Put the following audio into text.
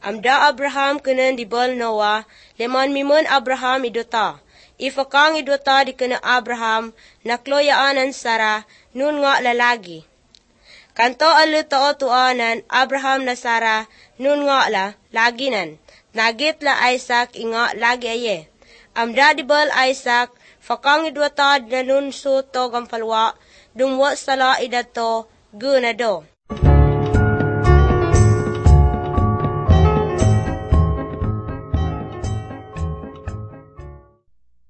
Amda Abraham kenen dibal Noah, leman mimun Abraham idota. Ifakang idota di kena Abraham, nakloyaanan Sarah, nun nga lalagi. Kanto alu tao tuanan, Abraham na Sarah, nun nga la, laginan. Nagit la Isaac inga lagi aye. Amda dibal Isaac, fakang idota na nun so to gampalwa, dumwa sala idato, gunado.